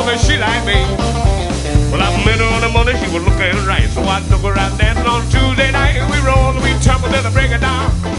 woman, she like me. Well, I met her on the morning, she was looking right. So I took her out dancing on Tuesday night. We rolled, we tumbled till the break of dawn.